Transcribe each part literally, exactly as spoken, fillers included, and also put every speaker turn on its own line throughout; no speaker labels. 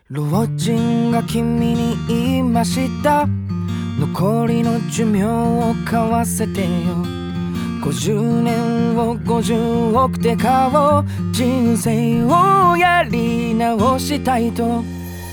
老人が君に言いました。残りの寿命を買わせてよ。ごじゅうねんをごじゅうおくで買おう。人生をやり直したいと。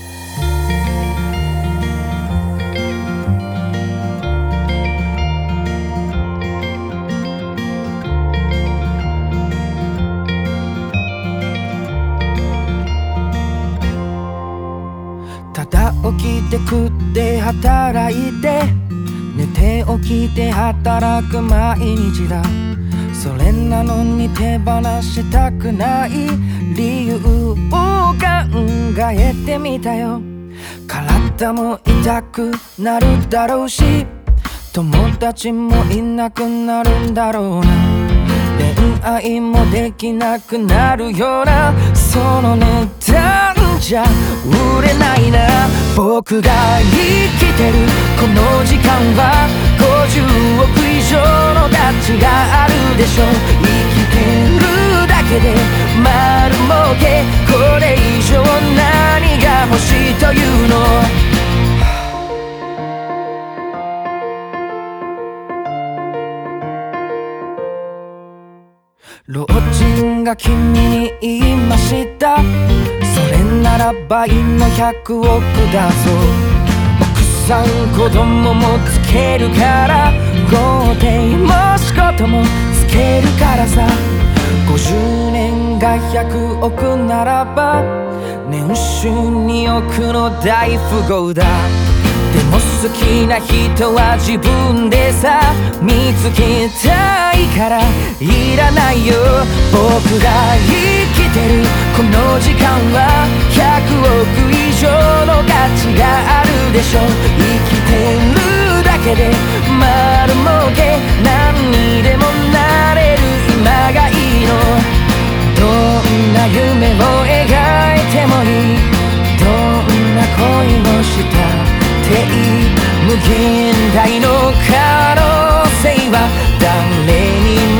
ただ起きて食って働いて寝て起きて働く毎日だ。それなのに手放したくない理由を考えてみたよ。体も痛くなるだろうし、友達もいなくなるんだろうな。恋愛もできなくなるような、その値段じゃ売れないな。僕が生きてるこの時間はごじゅうおく以上の価値があるでしょう。生きてるだけで丸儲け、これ以上何が欲しいというの。老人が君に言いました。それなら倍のひゃくおくだぞ。奥さん子供もつけるから、豪邸も仕事もつけるからさ。ごじゅうねんがひゃくおくならば年収におくの大富豪だ。でも好きな人は自分でさ見つけたいからいらないよ。僕が生きてるこの時間はひゃくおく以上の価値があるでしょう。生きてるだけで丸儲け、何にでもなれる今がいいの。どんな夢を描いてもいい、どんな恋もした無限大の可能性は誰にも